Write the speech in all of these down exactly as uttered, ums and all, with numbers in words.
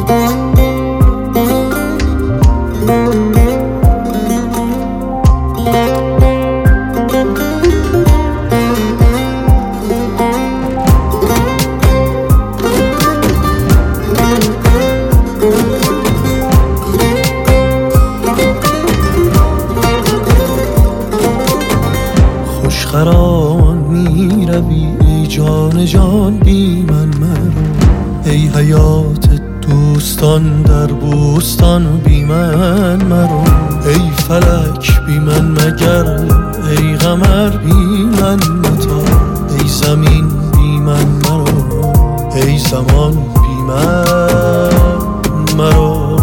خوشخرامان می روی ای جان جان بی من مرو، ای حیات دوستان در بوستان بی من مرو، ای فلک بی من مگر، ای قمر بی من متا، ای زمین بی من مرو، ای زمان بی من مرو.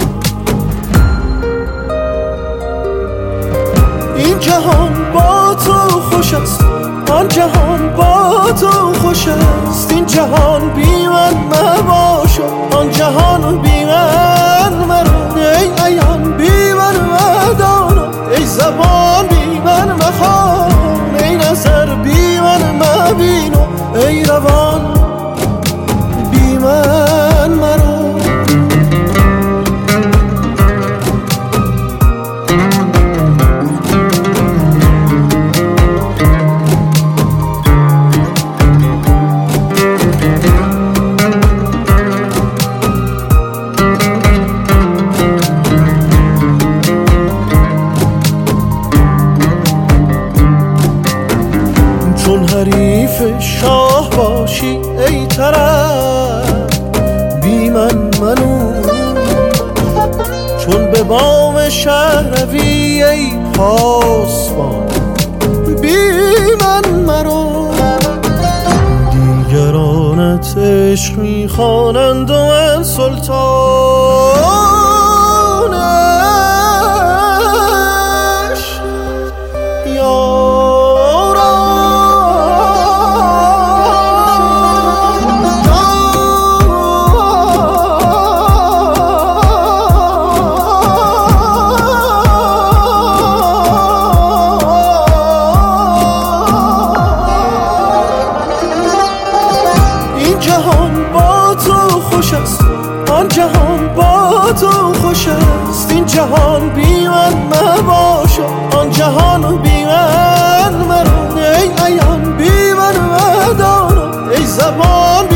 این جهان با تو خوش است، آن جهان با تو خوش است، این جهان بی من مباش، آن جهان بی من مرو، ای عیان بی من مدانا، ای زبان بی من مخوان، ای نظر بی من مبین، ای روان بی من مرو. چون حریف شاه باشی ای طرب بی من منو، چون به بام شهر روی ای پاسبان بی من مرو. دیگرانت عشق میخوانند و من سلطان آن جهان با تو خوش است، این جهان بی من مباش، آن جهان بی من مرو، ای عیان بی من مدانا، ای زبان